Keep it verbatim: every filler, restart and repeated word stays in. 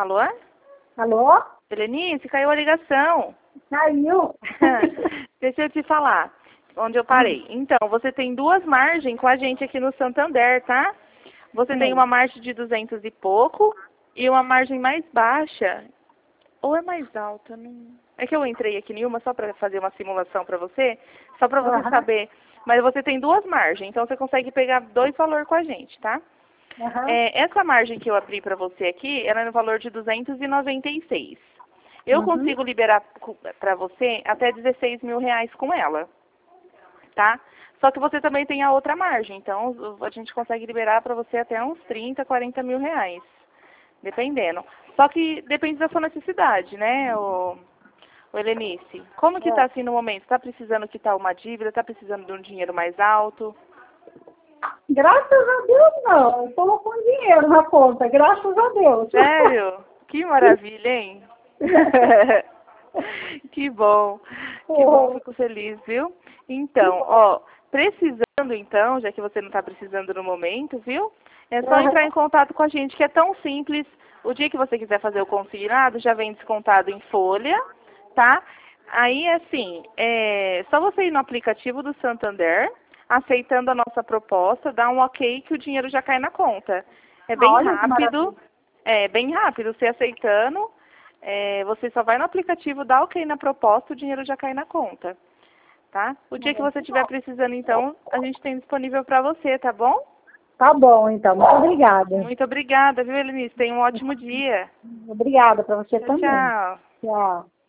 Alô? Alô? Helenice, caiu a ligação. Caiu. Deixa eu te falar onde eu parei. Então, você tem duas margens com a gente aqui no Santander, tá? Você Sim. tem uma margem de duzentos e pouco e uma margem mais baixa. Ou é mais alta? Não... É que eu entrei aqui em uma só para fazer uma simulação para você, só para você Uhum. saber. Mas você tem duas margens, então você consegue pegar dois valores com a gente, tá? Uhum. É, essa margem que eu abri para você aqui, ela é no valor de duzentos e noventa e seis. Eu Uhum. consigo liberar para você até dezesseis mil reais com ela, tá? Só que você também tem a outra margem, então a gente consegue liberar para você até uns trinta, quarenta mil reais, dependendo. Só que depende da sua necessidade, né, o, o Helenice? Como que tá É. assim no momento? Tá precisando quitar uma dívida? Tá precisando de um dinheiro mais alto? Graças a Deus, não. Eu estou com dinheiro na conta, graças a Deus. Sério? Que maravilha, hein? Que bom. Que bom, fico feliz, viu? Então, ó, precisando então, já que você não está precisando no momento, viu? É só entrar em contato com a gente, que é tão simples. O dia que você quiser fazer o consignado, já vem descontado em folha, tá? Aí, assim, é só você ir no aplicativo do Santander, aceitando a nossa proposta, dá um ok que o dinheiro já cai na conta. É bem Olha que rápido, maravilha. é bem rápido. Você aceitando, é, você só vai no aplicativo, dá ok na proposta, o dinheiro já cai na conta, tá? O dia que você estiver precisando, então, a gente tem disponível para você, tá bom? Tá bom, então. Muito obrigada. Muito obrigada, viu, Helenice? Tenha um ótimo dia. Obrigada para você Tchau, também. tchau. Tchau.